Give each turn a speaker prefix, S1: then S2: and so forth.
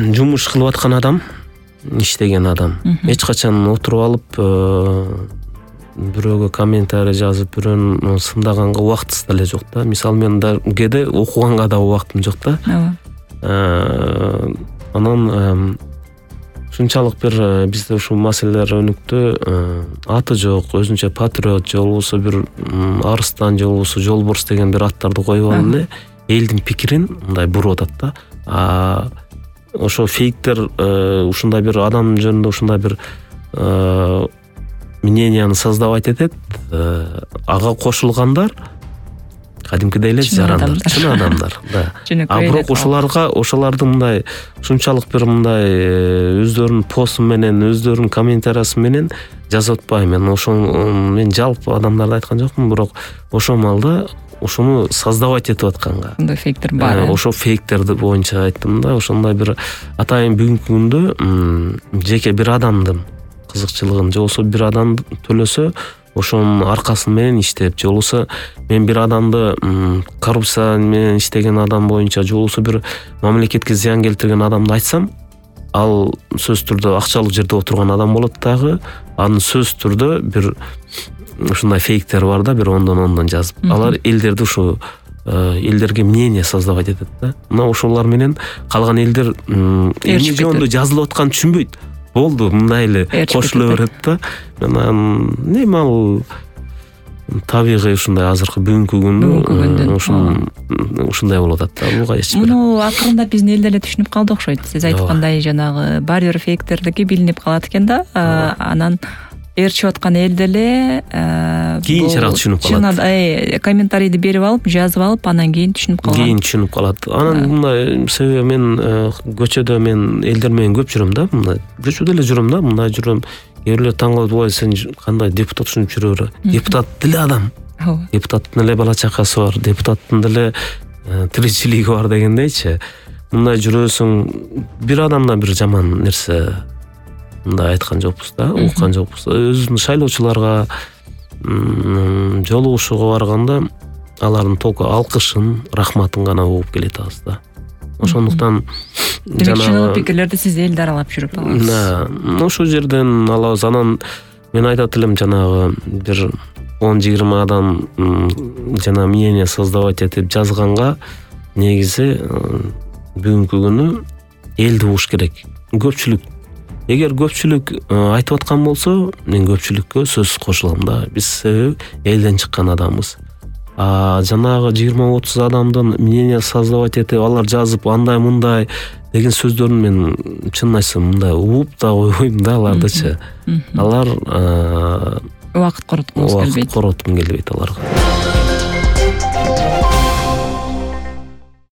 S1: жумуш кылып аткан адам, иштеген адам эч качан отуруп алып бирөөгө комментарий жазып, бирөөнү сындаганга убактысы деле жок да. Мисалы мен да кээде окуганга да убактым жок да. Анан ушунчалык бир бизде ушул маселелер өнүктү. Аты жок, өзүнчө патриот же болбосо бир арыстан же болбосо жолборс деген бир аттарды коюп алып эле элдин пикирин мындай буруп атат да. Ошо фейктер ушундай бир адам жөнүндө ушундай бир мненияны создавать этет. Ага кошулгандар кадимкидей эле жарандар, чын адамдар. Да. А бирок ошолордун мындай ушунчалык бир мындай өздөрүнүн посту менен, өздөрүнүн комментариясы менен жазып атпайм. Мен жалпы адамдарды айткан жокмун, бирок ошол маалда ошону создавать этип атканга. Ошондой фейктер бар. Ошо фейктерди боюнча айттым да. Ошондой бир атайын бүгүнкү күндө жеке бир адамдын кызыкчылыгын же болбосо бир адам төлөсө ошонун аркасы менен иштеп, же болбосо мен бир адамды коррупция менен иштеген адам боюнча же болбосо бир мамлекетке зыян келтирген адамды айтсам, ал сөзсүз түрдө акчалуу жерде отурган адам болот дагы, анын сөзсүз түрдө бир ушундай фейктер бар да, бир ондон жазып. Алар элдерди ушу элдерге мнение создавать этет да. Мына ошолор менен калган элдер эмне жөнүндө жазылып атканын түшүнбөйт. Болду, мындай эле кошуло берет да. Мен ал табигый ушундай азыркы бүгүнкү күндө ушундай болуп атат да. Буга эч бир.
S2: Муну акырында биздин эл деле түшүнүп калды окшойт. Сиз айткандай жанагы баары бир фейктердики билинип калат экен да. Анан ээрчип аткан эл деле
S1: кийинчерээк түшүнүп калат.
S2: Комментарийди берип алып, жазып алып, анан кийин түшүнүп калат.
S1: Анан мындай себеби мен көчөдө мен элдер менен көп жүрөм да, мындай көчөдө эле жүрөм да, мындай жүрөм. Кээ бирлер таң калып, "Ой, сен кандай депутат ушинтип жүрөбүр?" Депутат деле адам. Депутаттын эле бала чакасы бар, депутаттын деле тиричилиги бар дегендейчи. Мындай жүрөсүң, бир адамдан бир жаман нерсе мындай айткан жокпуз да, уккан жокпуз. Өзүнүн шайлоочуларга жолугушууга барганда алардын толку алкышын, рахматын гана угуп келет атабыз да. Ошондуктан
S2: жанагы пикирлерди сиз элди аралап жүрүп аласыз.
S1: Да, ошол жерден алабыз. Анан мен айтат элем, жанагы бир 10-20 адам жана мнение создавать этип жазганга негизи бүгүнкү күнү элди угуш керек. Көпчүлүк. Эгер көпчүлүк айтып аткан болсо, мен көпчүлүккө сөзсүз кошулам да. Биз себеби элден чыккан адамбыз. Жанагы 20-30 адамдын мнение создавать этип, алар жазып андай мындай деген сөздөрүн мен чынын айтсам мындай угуп да койбойм да алардычы. Алар
S2: убакыт короткумуз келбейт.
S1: Убакыт короткум келбейт аларга.